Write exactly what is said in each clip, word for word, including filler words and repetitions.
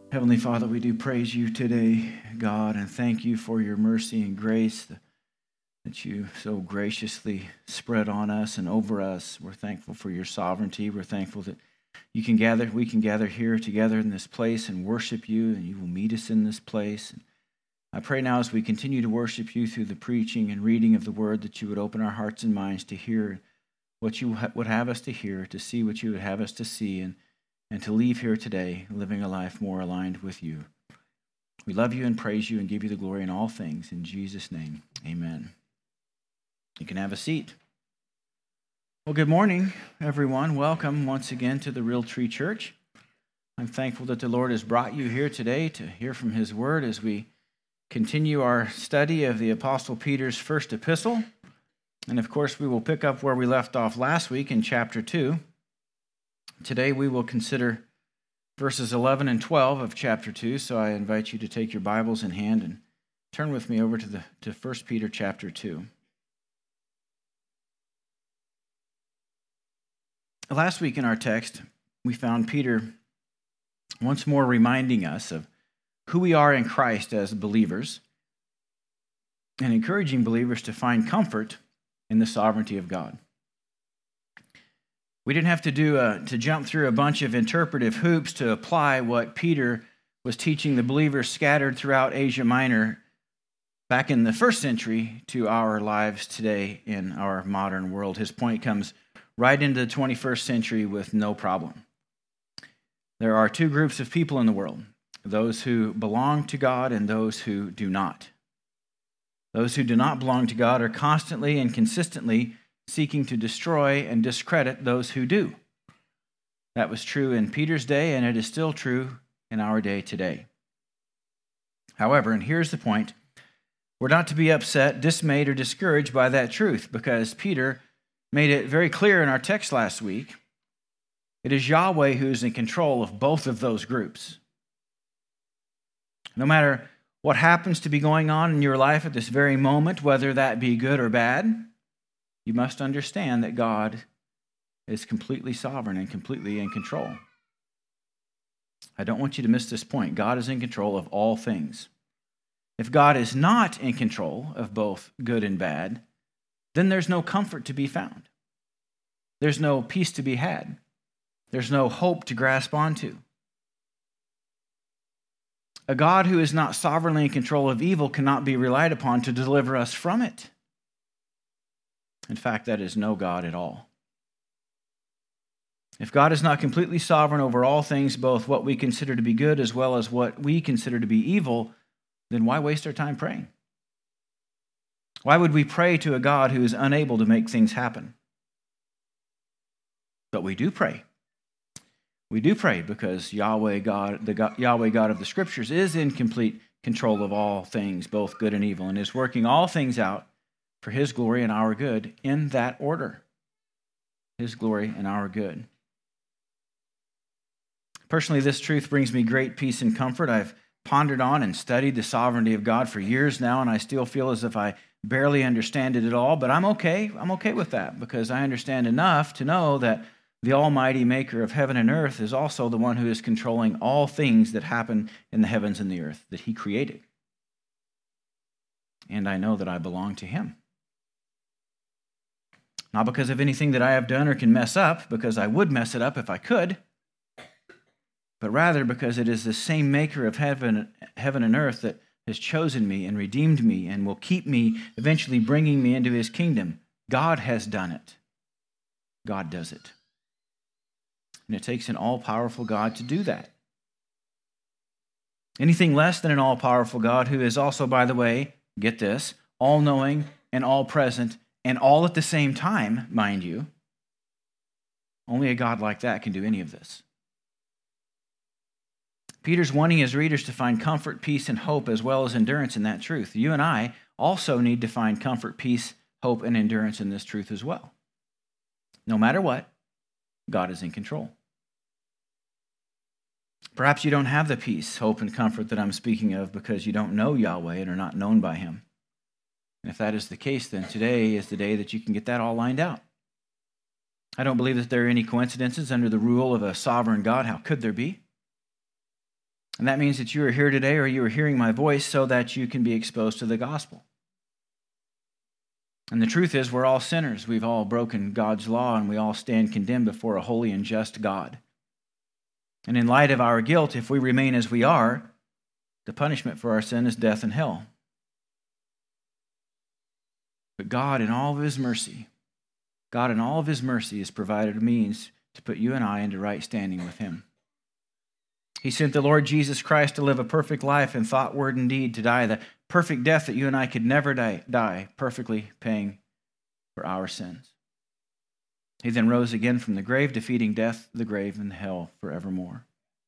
Heavenly Father, we do praise you today, God, and thank you for your mercy and grace that you so graciously spread on us and over us. We're thankful for your sovereignty. We're thankful that you can gather, we can gather here together in this place and worship you, and you will meet us in this place. I pray now as we continue to worship you through the preaching and reading of the word that you would open our hearts and minds to hear what you would have us to hear, to see what you would have us to see, and and to leave here today living a life more aligned with you. We love you and praise you and give you the glory in all things. In Jesus' name, amen. You can have a seat. Well, good morning, everyone. Welcome once again to the Real Tree Church. I'm thankful that the Lord has brought you here today to hear from his word as we continue our study of the Apostle Peter's first epistle. And of course, we will pick up where we left off last week in chapter two. Today we will consider verses eleven and twelve of chapter two, so I invite you to take your Bibles in hand and turn with me over to the to First Peter chapter two. Last week in our text, we found Peter once more reminding us of who we are in Christ as believers and encouraging believers to find comfort in the sovereignty of God. We didn't have to do a, to jump through a bunch of interpretive hoops to apply what Peter was teaching the believers scattered throughout Asia Minor back in the first century to our lives today in our modern world. His point comes right into the twenty-first century with no problem. There are two groups of people in the world, those who belong to God and those who do not. Those who do not belong to God are constantly and consistently seeking to destroy and discredit those who do. That was true in Peter's day, and it is still true in our day today. However, and here's the point, we're not to be upset, dismayed, or discouraged by that truth, because Peter made it very clear in our text last week, it is Yahweh who is in control of both of those groups. No matter what happens to be going on in your life at this very moment, whether that be good or bad, you must understand that God is completely sovereign and completely in control. I don't want you to miss this point. God is in control of all things. If God is not in control of both good and bad, then there's no comfort to be found. There's no peace to be had. There's no hope to grasp onto. A God who is not sovereignly in control of evil cannot be relied upon to deliver us from it. In fact, that is no God at all. If God is not completely sovereign over all things, both what we consider to be good as well as what we consider to be evil, then why waste our time praying? Why would we pray to a God who is unable to make things happen? But we do pray. We do pray because Yahweh God, the God, Yahweh God of the Scriptures, is in complete control of all things, both good and evil, and is working all things out for his glory and our good in that order. His glory and our good. Personally, this truth brings me great peace and comfort. I've pondered on and studied the sovereignty of God for years now, and I still feel as if I barely understand it at all, but I'm okay. I'm okay with that because I understand enough to know that the almighty maker of heaven and earth is also the one who is controlling all things that happen in the heavens and the earth that he created. And I know that I belong to him. Not because of anything that I have done or can mess up, because I would mess it up if I could, but rather because it is the same maker of heaven, heaven and earth that has chosen me and redeemed me and will keep me, eventually bringing me into his kingdom. God has done it. God does it. And it takes an all-powerful God to do that. Anything less than an all-powerful God, who is also, by the way, get this, all-knowing and all-present and all at the same time, mind you, only a God like that can do any of this. Peter's wanting his readers to find comfort, peace, and hope, as well as endurance in that truth. You and I also need to find comfort, peace, hope, and endurance in this truth as well. No matter what, God is in control. Perhaps you don't have the peace, hope, and comfort that I'm speaking of because you don't know Yahweh and are not known by him. And if that is the case, then today is the day that you can get that all lined out. I don't believe that there are any coincidences under the rule of a sovereign God. How could there be? And that means that you are here today or you are hearing my voice so that you can be exposed to the gospel. And the truth is, we're all sinners. We've all broken God's law, and we all stand condemned before a holy and just God. And in light of our guilt, if we remain as we are, the punishment for our sin is death and hell. But God, in all of his mercy, God, in all of his mercy, has provided a means to put you and I into right standing with him. He sent the Lord Jesus Christ to live a perfect life in thought, word, and deed, to die the perfect death that you and I could never die, die, perfectly paying for our sins. He then rose again from the grave, defeating death, the grave, and hell forevermore.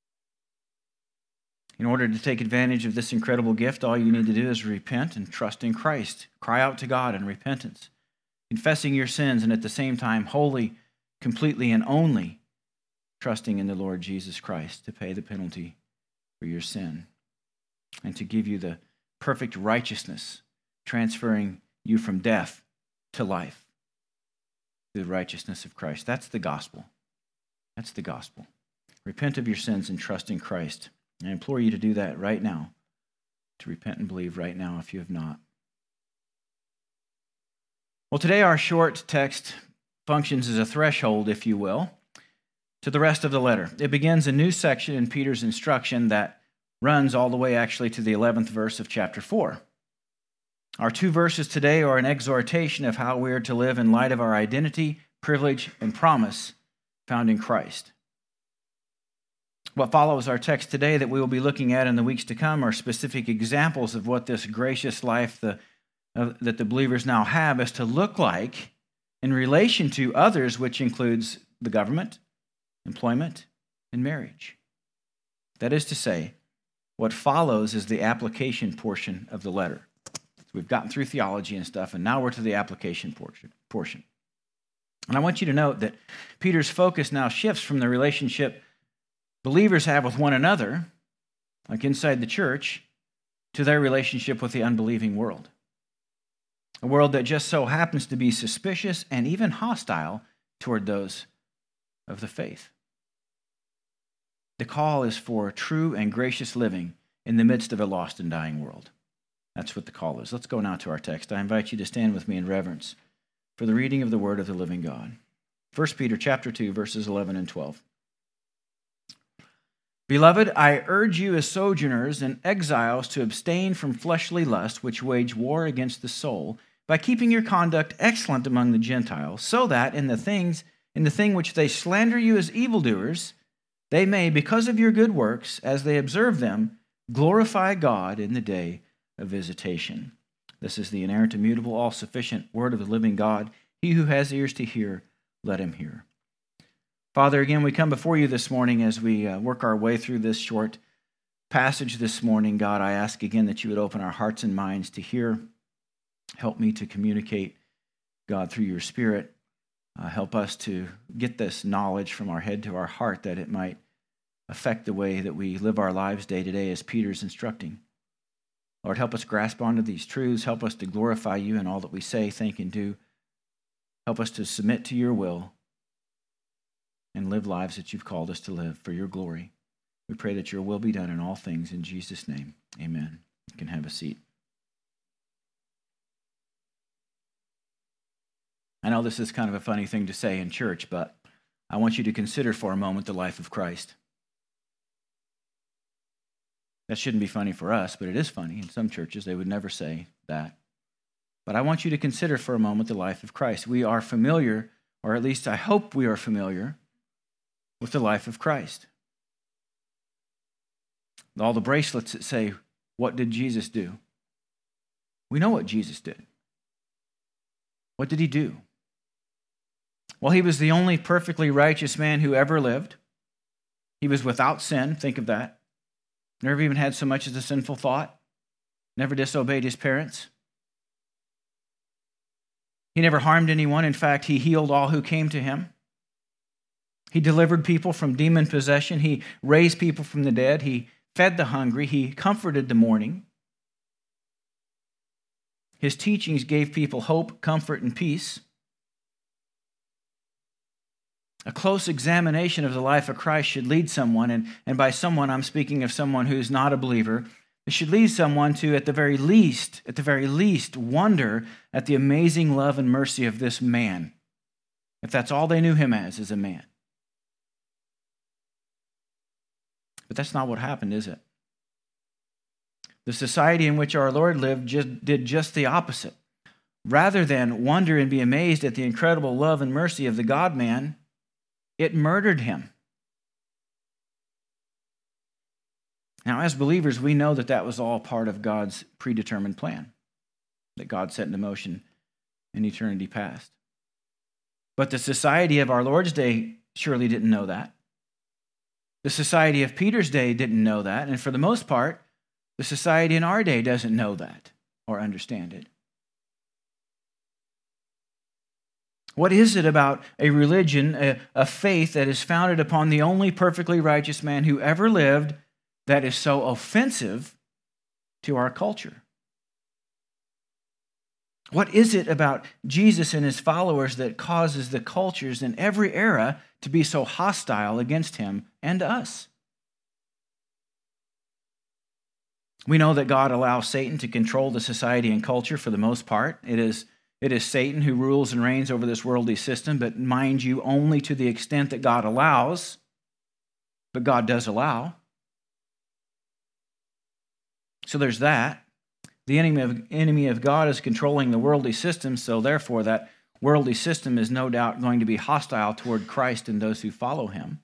In order to take advantage of this incredible gift, all you need to do is repent and trust in Christ. Cry out to God in repentance, confessing your sins, and at the same time, wholly, completely, and only trusting in the Lord Jesus Christ to pay the penalty for your sin and to give you the perfect righteousness, transferring you from death to life through the righteousness of Christ. That's the gospel. That's the gospel. Repent of your sins and trust in Christ. I implore you to do that right now, to repent and believe right now if you have not. Well, today our short text functions as a threshold, if you will, to the rest of the letter. It begins a new section in Peter's instruction that runs all the way actually to the eleventh verse of chapter four. Our two verses today are an exhortation of how we are to live in light of our identity, privilege, and promise found in Christ. What follows our text today that we will be looking at in the weeks to come are specific examples of what this gracious life the, uh, that the believers now have is to look like in relation to others, which includes the government, employment, and marriage. That is to say, what follows is the application portion of the letter. So we've gotten through theology and stuff, and now we're to the application portion. And I want you to note that Peter's focus now shifts from the relationship believers have with one another, like inside the church, to their relationship with the unbelieving world. A world that just so happens to be suspicious and even hostile toward those of the faith. The call is for true and gracious living in the midst of a lost and dying world. That's what the call is. Let's go now to our text. I invite you to stand with me in reverence for the reading of the word of the living God. First Peter chapter two, verses eleven and twelve. Beloved, I urge you as sojourners and exiles to abstain from fleshly lusts which wage war against the soul, by keeping your conduct excellent among the Gentiles, so that in the things in the thing which they slander you as evildoers, they may, because of your good works, as they observe them, glorify God in the day of visitation. This is the inerrant, immutable, all-sufficient word of the living God. He who has ears to hear, let him hear. Father, again, we come before you this morning as we uh, work our way through this short passage this morning. God, I ask again that you would open our hearts and minds to hear. Help me to communicate, God, through your Spirit. Uh, help us to get this knowledge from our head to our heart that it might affect the way that we live our lives day to day as Peter's instructing. Lord, help us grasp onto these truths. Help us to glorify you in all that we say, think, and do. Help us to submit to your will and live lives that you've called us to live for your glory. We pray that your will be done in all things. In Jesus' name, amen. You can have a seat. I know this is kind of a funny thing to say in church, but I want you to consider for a moment the life of Christ. That shouldn't be funny for us, but it is funny. In some churches, they would never say that. But I want you to consider for a moment the life of Christ. We are familiar, or at least I hope we are familiar, with the life of Christ. All the bracelets that say, "What did Jesus do?" We know what Jesus did. What did he do? Well, he was the only perfectly righteous man who ever lived. He was without sin. Think of that. Never even had so much as a sinful thought. Never disobeyed his parents. He never harmed anyone. In fact, he healed all who came to him. He delivered people from demon possession. He raised people from the dead. He fed the hungry. He comforted the mourning. His teachings gave people hope, comfort, and peace. A close examination of the life of Christ should lead someone, and, and by someone I'm speaking of someone who's not a believer, it should lead someone to, at the very least, at the very least, wonder at the amazing love and mercy of this man, if that's all they knew him as, as a man. But that's not what happened, is it? The society in which our Lord lived just did just the opposite. Rather than wonder and be amazed at the incredible love and mercy of the God-man, it murdered him. Now, as believers, we know that that was all part of God's predetermined plan that God set into motion in eternity past. But the society of our Lord's day surely didn't know that. The society of Peter's day didn't know that. And for the most part, the society in our day doesn't know that or understand it. What is it about a religion, a, a faith that is founded upon the only perfectly righteous man who ever lived, that is so offensive to our culture? What is it about Jesus and his followers that causes the cultures in every era to be so hostile against him and us? We know that God allows Satan to control the society and culture for the most part. It is, it is Satan who rules and reigns over this worldly system, but mind you, only to the extent that God allows. But God does allow. So there's that. The enemy of, enemy of God is controlling the worldly system, so therefore that worldly system is no doubt going to be hostile toward Christ and those who follow him.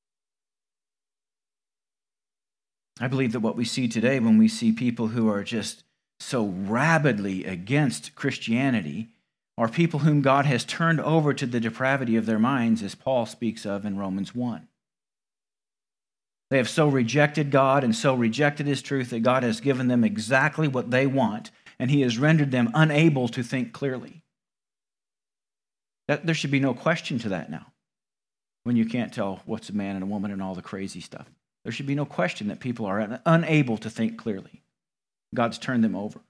I believe that what we see today when we see people who are just so rabidly against Christianity are people whom God has turned over to the depravity of their minds, as Paul speaks of in Romans one. They have so rejected God and so rejected his truth that God has given them exactly what they want, and he has rendered them unable to think clearly. That, there should be no question to that now, when you can't tell what's a man and a woman and all the crazy stuff. There should be no question that people are unable to think clearly. God's turned them over.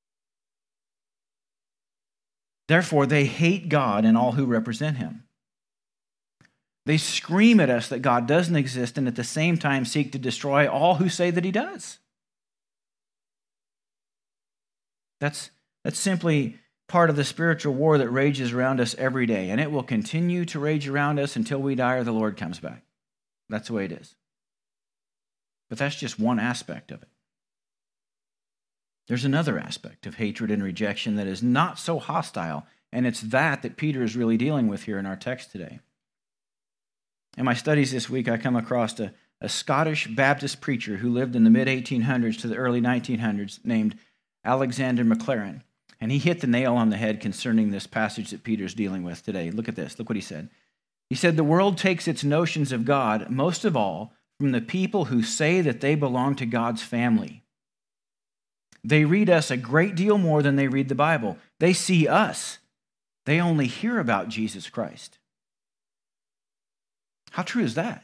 Therefore, they hate God and all who represent him. They scream at us that God doesn't exist and at the same time seek to destroy all who say that he does. That's, that's simply part of the spiritual war that rages around us every day, and it will continue to rage around us until we die or the Lord comes back. That's the way it is. But that's just one aspect of it. There's another aspect of hatred and rejection that is not so hostile, and it's that that Peter is really dealing with here in our text today. In my studies this week, I come across a, a Scottish Baptist preacher who lived in the mid eighteen hundreds to the early nineteen hundreds named Alexander Maclaren. And he hit the nail on the head concerning this passage that Peter's dealing with today. Look at this. Look what he said. He said, "The world takes its notions of God, most of all, from the people who say that they belong to God's family. They read us a great deal more than they read the Bible. They see us. They only hear about Jesus Christ." How true is that?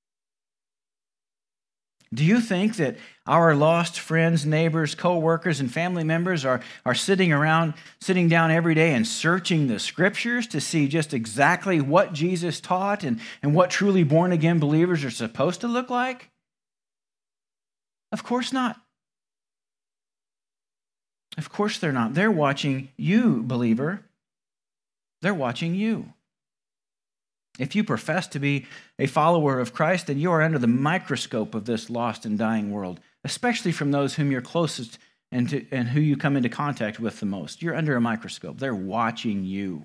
Do you think that our lost friends, neighbors, co-workers, and family members are, are sitting around, sitting down every day and searching the scriptures to see just exactly what Jesus taught and, and what truly born-again believers are supposed to look like? Of course not. Of course they're not. They're watching you, believer. They're watching you. If you profess to be a follower of Christ, then you are under the microscope of this lost and dying world, especially from those whom you're closest and, to, and who you come into contact with the most. You're under a microscope. They're watching you.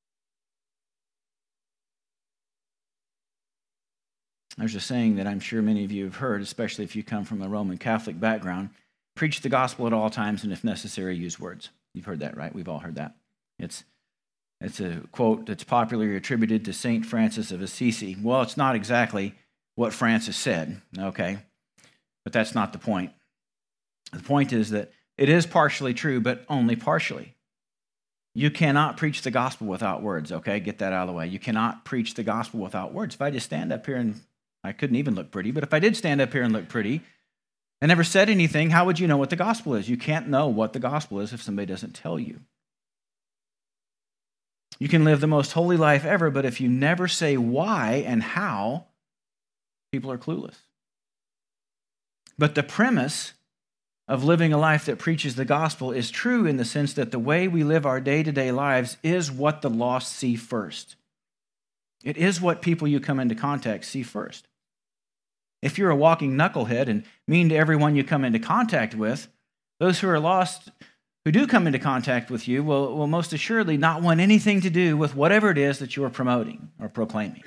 There's a saying that I'm sure many of you have heard, especially if you come from a Roman Catholic background: preach the gospel at all times, and if necessary, use words. You've heard that, right? We've all heard that. It's It's a quote that's popularly attributed to Saint Francis of Assisi. Well, it's not exactly what Francis said, okay? But that's not the point. The point is that it is partially true, but only partially. You cannot preach the gospel without words, okay? Get that out of the way. You cannot preach the gospel without words. If I just stand up here and I couldn't even look pretty, but if I did stand up here and look pretty and never said anything, how would you know what the gospel is? You can't know what the gospel is if somebody doesn't tell you. You can live the most holy life ever, but if you never say why and how, people are clueless. But the premise of living a life that preaches the gospel is true in the sense that the way we live our day-to-day lives is what the lost see first. It is what people you come into contact see first. If you're a walking knucklehead and mean to everyone you come into contact with, those who are lost, who do come into contact with you, will, will most assuredly not want anything to do with whatever it is that you are promoting or proclaiming.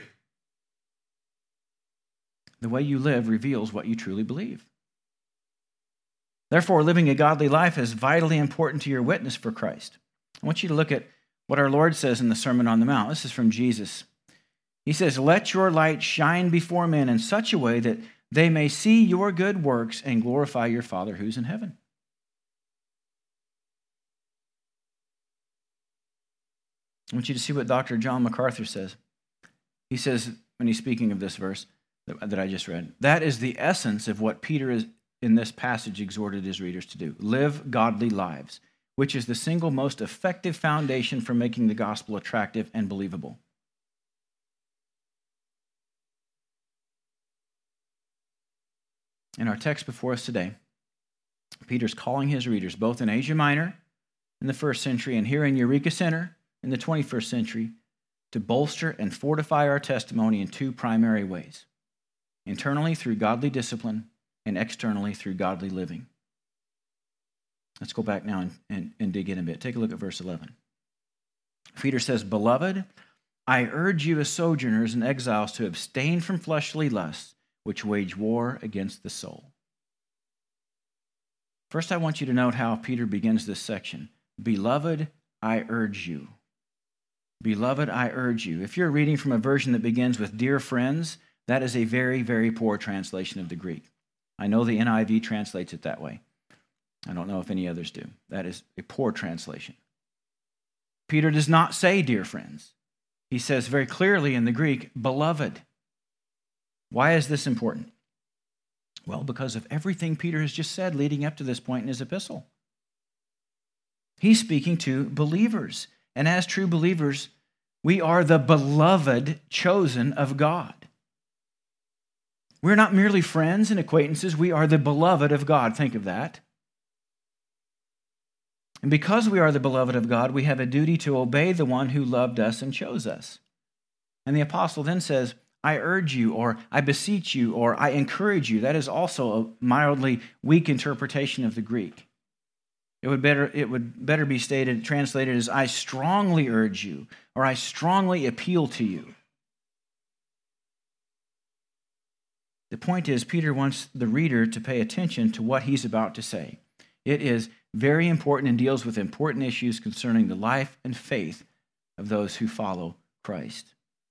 The way you live reveals what you truly believe. Therefore, living a godly life is vitally important to your witness for Christ. I want you to look at what our Lord says in the Sermon on the Mount. This is from Jesus. He says, "Let your light shine before men in such a way that they may see your good works and glorify your Father who's in heaven." I want you to see what Doctor John MacArthur says. He says, when he's speaking of this verse that, that I just read, that is the essence of what Peter is in this passage exhorted his readers to do. Live godly lives, which is the single most effective foundation for making the gospel attractive and believable. In our text before us today, Peter's calling his readers, both in Asia Minor in the first century and here in Eureka Center in the twenty-first century, to bolster and fortify our testimony in two primary ways: internally through godly discipline and externally through godly living. Let's go back now and, and, and dig in a bit. Take a look at verse eleven. Peter says, "Beloved, I urge you as sojourners and exiles to abstain from fleshly lusts, which wage war against the soul." First, I want you to note how Peter begins this section. Beloved, I urge you. Beloved, I urge you. If you're reading from a version that begins with dear friends, that is a very, very poor translation of the Greek. I know the N I V translates it that way. I don't know if any others do. That is a poor translation. Peter does not say dear friends. He says very clearly in the Greek, beloved. Why is this important? Well, because of everything Peter has just said leading up to this point in his epistle. He's speaking to believers. And as true believers, we are the beloved chosen of God. We're not merely friends and acquaintances. We are the beloved of God. Think of that. And because we are the beloved of God, we have a duty to obey the one who loved us and chose us. And the apostle then says, I urge you, or I beseech you, or I encourage you. That is also a mildly weak interpretation of the Greek. It would better, it would better be stated, translated as, I strongly urge you, or I strongly appeal to you. The point is, Peter wants the reader to pay attention to what he's about to say. It is very important and deals with important issues concerning the life and faith of those who follow Christ.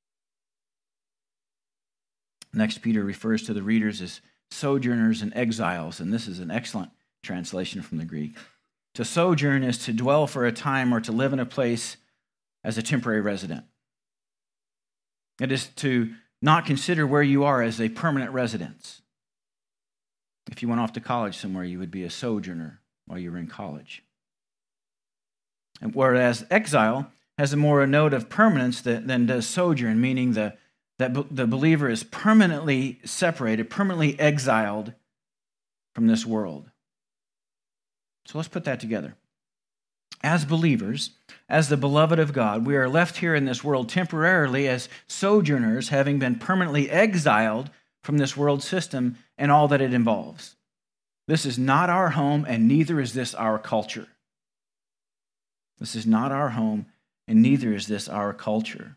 Next, Peter refers to the readers as sojourners and exiles, and this is an excellent translation from the Greek. To sojourn is to dwell for a time or to live in a place as a temporary resident. It is to not consider where you are as a permanent residence. If you went off to college somewhere, you would be a sojourner while you were in college. And whereas exile has a more a note of permanence than, than does sojourn, meaning the, that the believer is permanently separated, permanently exiled from this world. So let's put that together. As believers, as the beloved of God, we are left here in this world temporarily as sojourners, having been permanently exiled from this world system and all that it involves. This is not our home, and neither is this our culture. This is not our home, and neither is this our culture.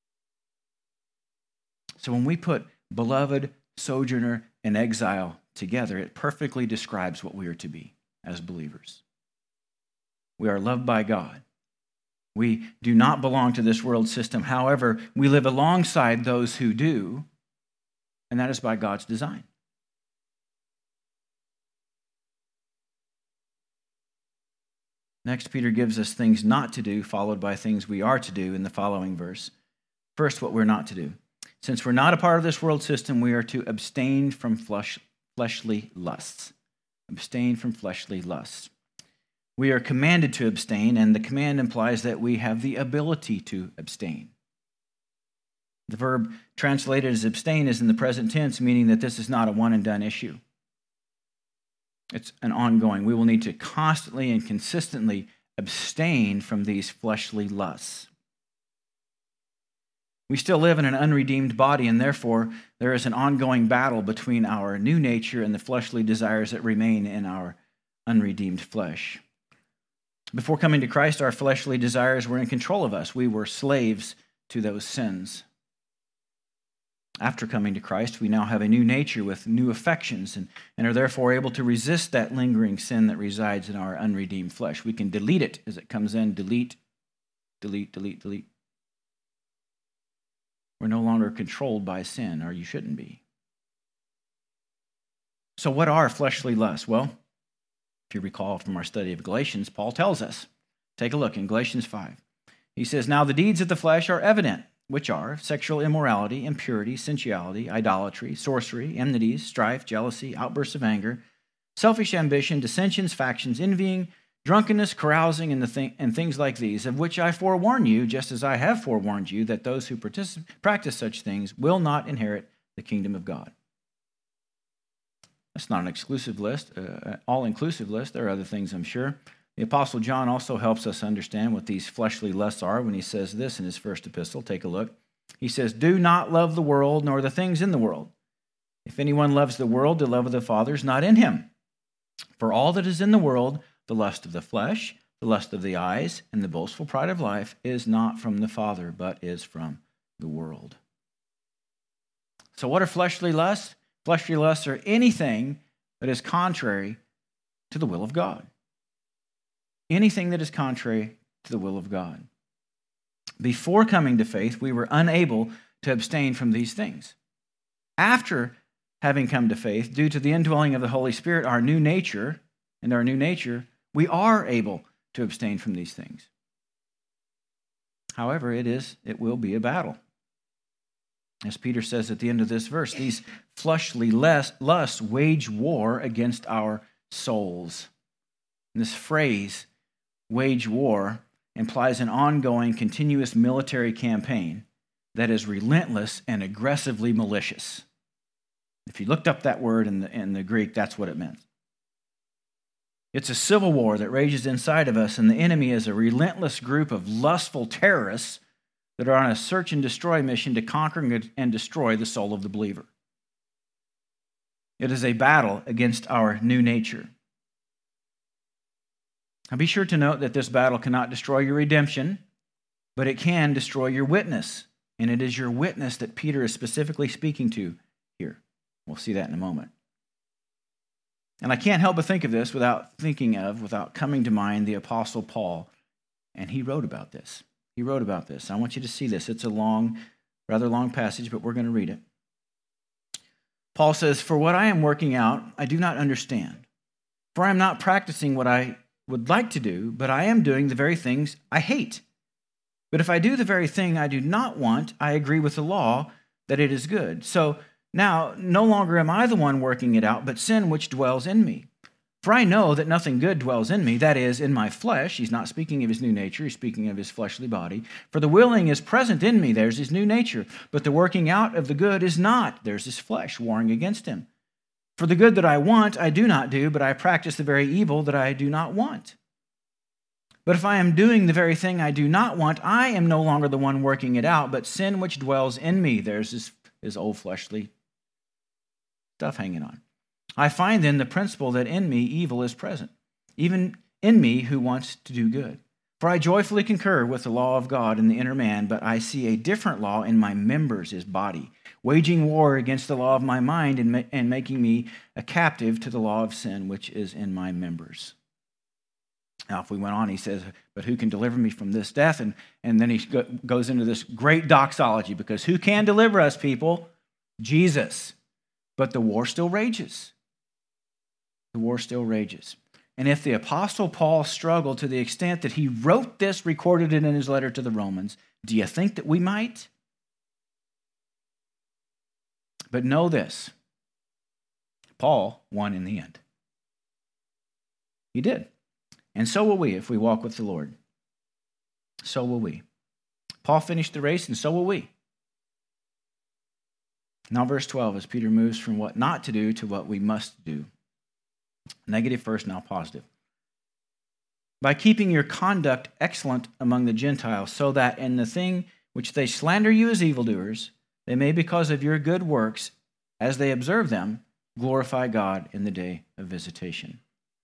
So when we put beloved, sojourner, and exile together, it perfectly describes what we are to be as believers. We are loved by God. We do not belong to this world system. However, we live alongside those who do, and that is by God's design. Next, Peter gives us things not to do, followed by things we are to do in the following verse. First, what we're not to do. Since we're not a part of this world system, we are to abstain from flesh, fleshly lusts. Abstain from fleshly lusts. We are commanded to abstain, and the command implies that we have the ability to abstain. The verb translated as abstain is in the present tense, meaning that this is not a one-and-done issue. It's an ongoing. We will need to constantly and consistently abstain from these fleshly lusts. We still live in an unredeemed body, and therefore there is an ongoing battle between our new nature and the fleshly desires that remain in our unredeemed flesh. Before coming to Christ, our fleshly desires were in control of us. We were slaves to those sins. After coming to Christ, we now have a new nature with new affections and, and are therefore able to resist that lingering sin that resides in our unredeemed flesh. We can delete it as it comes in, delete, delete, delete, delete. We're no longer controlled by sin, or you shouldn't be. So what are fleshly lusts? Well, if you recall from our study of Galatians, Paul tells us. Take a look in Galatians five. He says, "Now the deeds of the flesh are evident, which are sexual immorality, impurity, sensuality, idolatry, sorcery, enmities, strife, jealousy, outbursts of anger, selfish ambition, dissensions, factions, envying, drunkenness, carousing, and, the th- and things like these, of which I forewarn you, just as I have forewarned you, that those who partic- practice such things will not inherit the kingdom of God." That's not an exclusive list, uh, all-inclusive list. There are other things, I'm sure. The Apostle John also helps us understand what these fleshly lusts are when he says this in his first epistle. Take a look. He says, "Do not love the world nor the things in the world. If anyone loves the world, the love of the Father is not in him. For all that is in the world, the lust of the flesh, the lust of the eyes, and the boastful pride of life is not from the Father, but is from the world." So what are fleshly lusts? Fleshly lusts are anything that is contrary to the will of God. Anything that is contrary to the will of God. Before coming to faith, we were unable to abstain from these things. After having come to faith, due to the indwelling of the Holy Spirit, our new nature, and our new nature, we are able to abstain from these things. However, it is, it will be a battle. As Peter says at the end of this verse, these fleshly lusts wage war against our souls. And this phrase, wage war, implies an ongoing, continuous military campaign that is relentless and aggressively malicious. If you looked up that word in the, in the Greek, that's what it meant. It's a civil war that rages inside of us, and the enemy is a relentless group of lustful terrorists that are on a search and destroy mission to conquer and destroy the soul of the believer. It is a battle against our new nature. Now be sure to note that this battle cannot destroy your redemption, but it can destroy your witness. And it is your witness that Peter is specifically speaking to here. We'll see that in a moment. And I can't help but think of this without thinking of, without coming to mind, the Apostle Paul. And he wrote about this. He wrote about this. I want you to see this. It's a long, rather long passage, but we're going to read it. Paul says, "For what I am working out, I do not understand. For I am not practicing what I would like to do, but I am doing the very things I hate. But if I do the very thing I do not want, I agree with the law that it is good. So now, no longer am I the one working it out, but sin which dwells in me. For I know that nothing good dwells in me, that is, in my flesh." He's not speaking of his new nature, he's speaking of his fleshly body. "For the willing is present in me," there's his new nature, "but the working out of the good is not," there's his flesh warring against him. "For the good that I want, I do not do, but I practice the very evil that I do not want. But if I am doing the very thing I do not want, I am no longer the one working it out, but sin which dwells in me." There's his, his old fleshly stuff hanging on. "I find then the principle that in me evil is present, even in me who wants to do good. For I joyfully concur with the law of God in the inner man, but I see a different law in my members," his body, "waging war against the law of my mind and, ma- and making me a captive to the law of sin which is in my members." Now, if we went on, he says, "But who can deliver me from this death?" And, and then he go, goes into this great doxology, because who can deliver us, people? Jesus. But the war still rages. The war still rages. And if the Apostle Paul struggled to the extent that he wrote this, recorded it in his letter to the Romans, do you think that we might? But know this, Paul won in the end. He did. And so will we if we walk with the Lord. So will we. Paul finished the race, and so will we. Now, verse twelve, as Peter moves from what not to do to what we must do. Negative first, now positive. By keeping your conduct excellent among the Gentiles, so that in the thing which they slander you as evildoers, they may, because of your good works, as they observe them, glorify God in the day of visitation.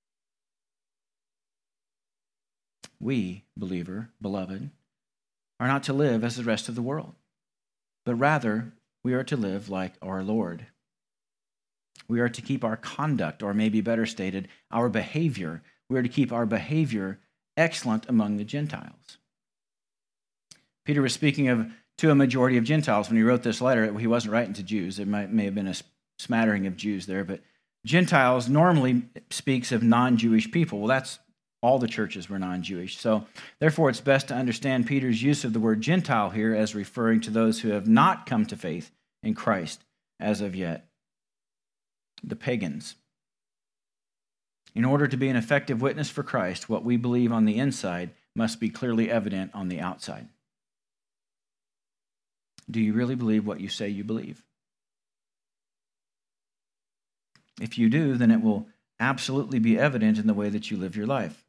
We, believer, beloved, are not to live as the rest of the world, but rather we are to live like our Lord. We are to keep our conduct, or maybe better stated, our behavior. We are to keep our behavior excellent among the Gentiles. Peter was speaking of to a majority of Gentiles when he wrote this letter. He wasn't writing to Jews. There might, may have been a smattering of Jews there, but Gentiles normally speaks of non-Jewish people. Well, that's all the churches were non-Jewish. So therefore, it's best to understand Peter's use of the word Gentile here as referring to those who have not come to faith in Christ as of yet, the pagans. In order to be an effective witness for Christ, what we believe on the inside must be clearly evident on the outside. Do you really believe what you say you believe? If you do, then it will absolutely be evident in the way that you live your life.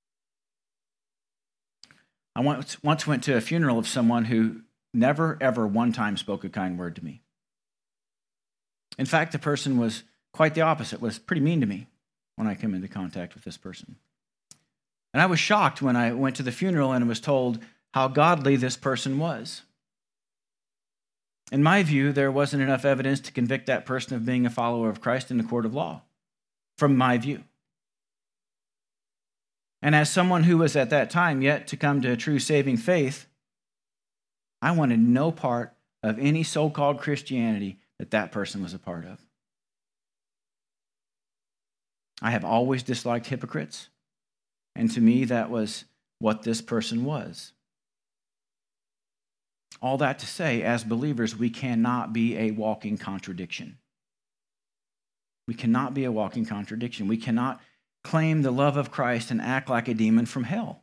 I once, once went to a funeral of someone who never, ever one time spoke a kind word to me. In fact, the person was quite the opposite, was pretty mean to me when I came into contact with this person. And I was shocked when I went to the funeral and was told how godly this person was. In my view, there wasn't enough evidence to convict that person of being a follower of Christ in the court of law, from my view. And as someone who was at that time yet to come to a true saving faith, I wanted no part of any so-called Christianity that that person was a part of. I have always disliked hypocrites, and to me that was what this person was. All that to say, as believers, we cannot be a walking contradiction. We cannot be a walking contradiction. We cannot claim the love of Christ and act like a demon from hell.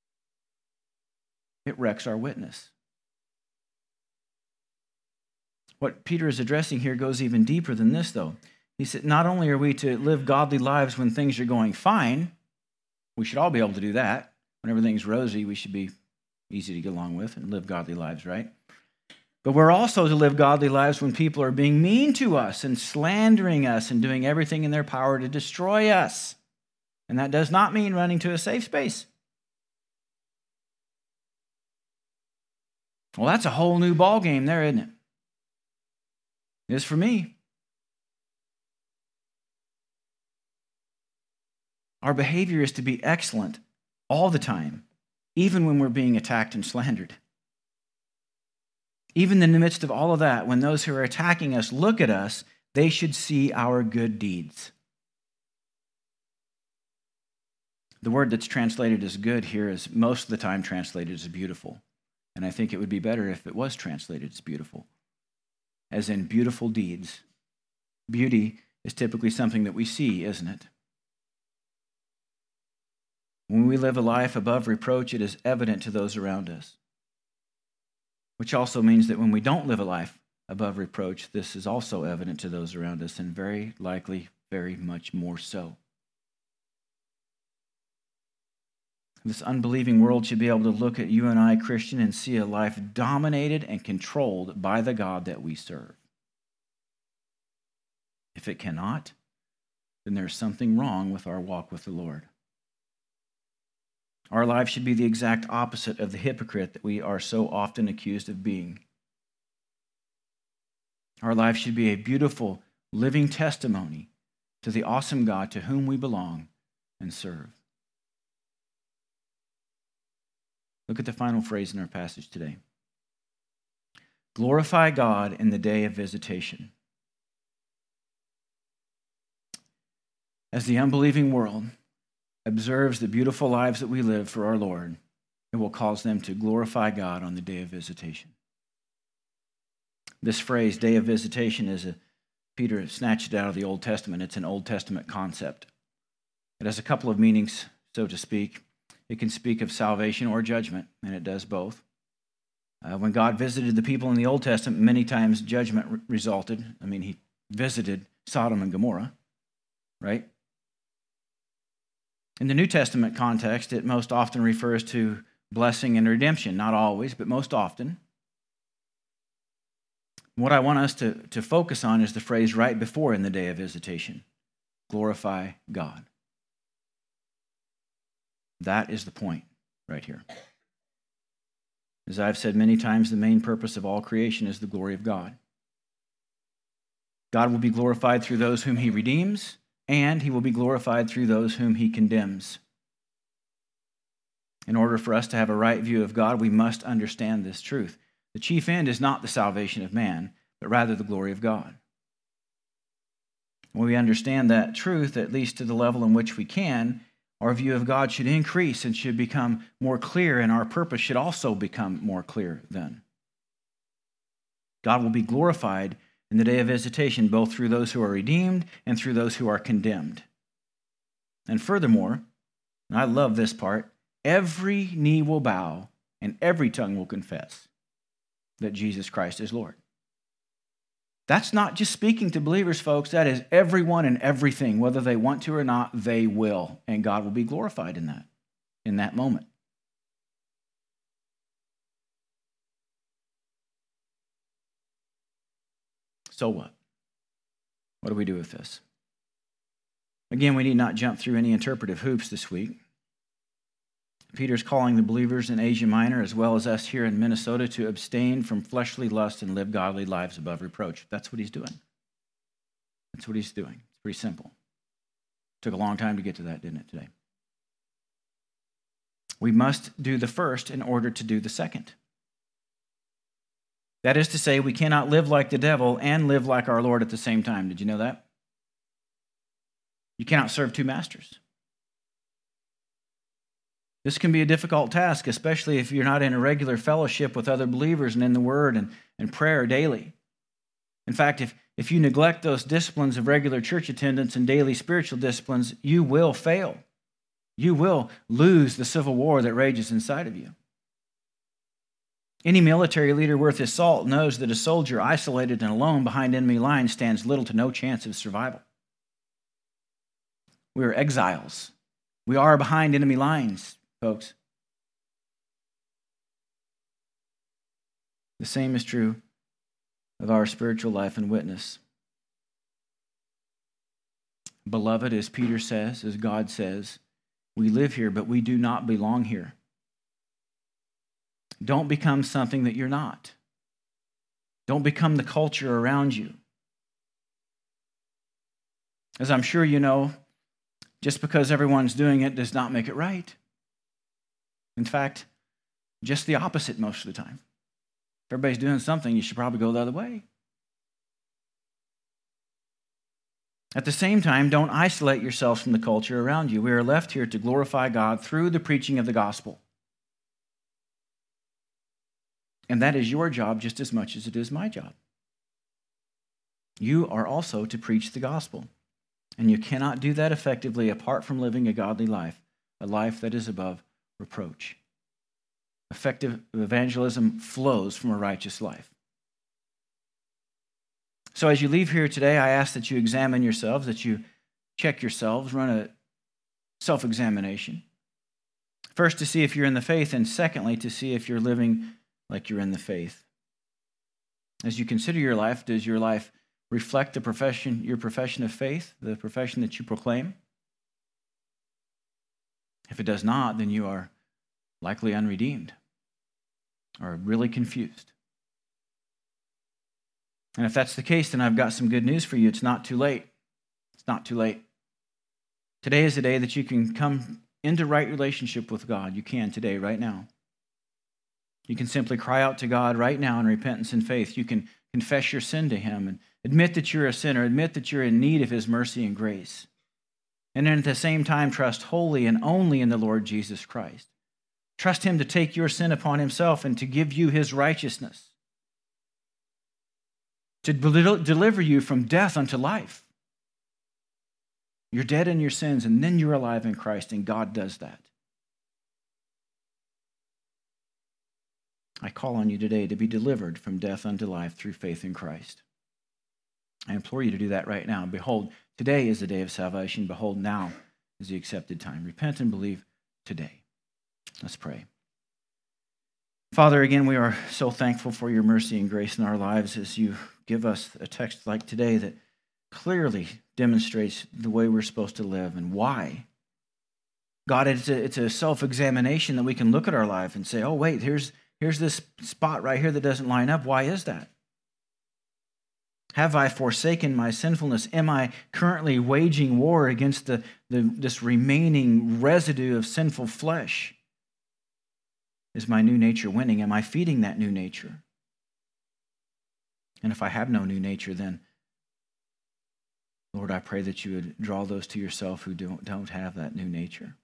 It wrecks our witness. What Peter is addressing here goes even deeper than this, though. He said, not only are we to live godly lives when things are going fine, we should all be able to do that. When everything's rosy, we should be easy to get along with and live godly lives, right? But we're also to live godly lives when people are being mean to us and slandering us and doing everything in their power to destroy us. And that does not mean running to a safe space. Well, that's a whole new ballgame there, isn't it? It is for me. Our behavior is to be excellent all the time, even when we're being attacked and slandered. Even in the midst of all of that, when those who are attacking us look at us, they should see our good deeds. The word that's translated as good here is most of the time translated as beautiful. And I think it would be better if it was translated as beautiful, as in beautiful deeds. Beauty is typically something that we see, isn't it? When we live a life above reproach, it is evident to those around us. Which also means that when we don't live a life above reproach, this is also evident to those around us, and very likely, very much more so. This unbelieving world should be able to look at you and I, Christian, and see a life dominated and controlled by the God that we serve. If it cannot, then there's something wrong with our walk with the Lord. Our life should be the exact opposite of the hypocrite that we are so often accused of being. Our life should be a beautiful, living testimony to the awesome God to whom we belong and serve. Look at the final phrase in our passage today. Glorify God in the day of visitation. As the unbelieving world observes the beautiful lives that we live for our Lord, it will cause them to glorify God on the day of visitation. This phrase, day of visitation, is a, Peter snatched it out of the Old Testament. It's an Old Testament concept. It has a couple of meanings so to speak. It can speak of salvation or judgment, and it does both. Uh, when God visited the people in the Old Testament, many times judgment re- resulted. I mean, he visited Sodom and Gomorrah, right? In the New Testament context, it most often refers to blessing and redemption. Not always, but most often. What I want us to, to focus on is the phrase right before in the day of visitation. Glorify God. That is the point right here. As I've said many times, the main purpose of all creation is the glory of God. God will be glorified through those whom he redeems, and he will be glorified through those whom he condemns. In order for us to have a right view of God, we must understand this truth. The chief end is not the salvation of man, but rather the glory of God. When we understand that truth, at least to the level in which we can, our view of God should increase and should become more clear, and our purpose should also become more clear then. God will be glorified in the day of visitation, both through those who are redeemed and through those who are condemned. And furthermore, and I love this part, every knee will bow and every tongue will confess that Jesus Christ is Lord. That's not just speaking to believers, folks. That is everyone and everything. Whether they want to or not, they will. And God will be glorified in that, in that moment. So what? What do we do with this? Again, we need not jump through any interpretive hoops this week. Peter's calling the believers in Asia Minor, as well as us here in Minnesota, to abstain from fleshly lust and live godly lives above reproach. That's what he's doing. That's what he's doing. It's pretty simple. Took a long time to get to that, didn't it, today? We must do the first in order to do the second. That is to say, we cannot live like the devil and live like our Lord at the same time. Did you know that? You cannot serve two masters. This can be a difficult task, especially if you're not in a regular fellowship with other believers and in the Word and, and prayer daily. In fact, if, if you neglect those disciplines of regular church attendance and daily spiritual disciplines, you will fail. You will lose the civil war that rages inside of you. Any military leader worth his salt knows that a soldier isolated and alone behind enemy lines stands little to no chance of survival. We are exiles. We are behind enemy lines, folks. The same is true of our spiritual life and witness. Beloved, as Peter says, as God says, we live here, but we do not belong here. Don't become something that you're not. Don't become the culture around you. As I'm sure you know, just because everyone's doing it does not make it right. In fact, just the opposite most of the time. If everybody's doing something, you should probably go the other way. At the same time, don't isolate yourselves from the culture around you. We are left here to glorify God through the preaching of the gospel. And that is your job just as much as it is my job. You are also to preach the gospel. And you cannot do that effectively apart from living a godly life, a life that is above reproach. Effective evangelism flows from a righteous life. So as you leave here today, I ask that you examine yourselves, that you check yourselves, run a self-examination. First, to see if you're in the faith, and secondly, to see if you're living like you're in the faith. As you consider your life, does your life reflect the profession, your profession of faith, the profession that you proclaim? If it does not, then you are likely unredeemed or really confused. And if that's the case, then I've got some good news for you. It's not too late. It's not too late. Today is the day that you can come into right relationship with God. You can today, right now. You can simply cry out to God right now in repentance and faith. You can confess your sin to Him and admit that you're a sinner. Admit that you're in need of His mercy and grace. And then at the same time, trust wholly and only in the Lord Jesus Christ. Trust Him to take your sin upon Himself and to give you His righteousness. To deliver you from death unto life. You're dead in your sins, and then you're alive in Christ, and God does that. I call on you today to be delivered from death unto life through faith in Christ. I implore you to do that right now. Behold, today is the day of salvation. Behold, now is the accepted time. Repent and believe today. Let's pray. Father, again, we are so thankful for your mercy and grace in our lives as you give us a text like today that clearly demonstrates the way we're supposed to live and why. God, it's a, it's a self-examination that we can look at our life and say, oh, wait, here's, here's this spot right here that doesn't line up. Why is that? Have I forsaken my sinfulness? Am I currently waging war against the, the, this remaining residue of sinful flesh? Is my new nature winning? Am I feeding that new nature? And if I have no new nature, then, Lord, I pray that you would draw those to yourself who don't, don't have that new nature.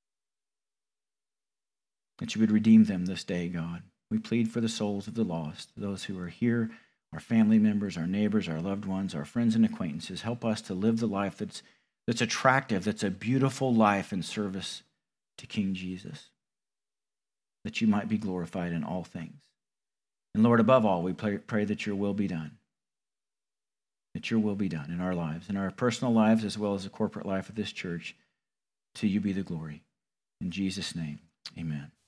That you would redeem them this day, God. We plead for the souls of the lost, those who are here, our family members, our neighbors, our loved ones, our friends and acquaintances. Help us to live the life that's, that's attractive, that's a beautiful life in service to King Jesus, that you might be glorified in all things. And Lord, above all, we pray, pray that your will be done, that your will be done in our lives, in our personal lives as well as the corporate life of this church. To you be the glory. In Jesus' name, amen.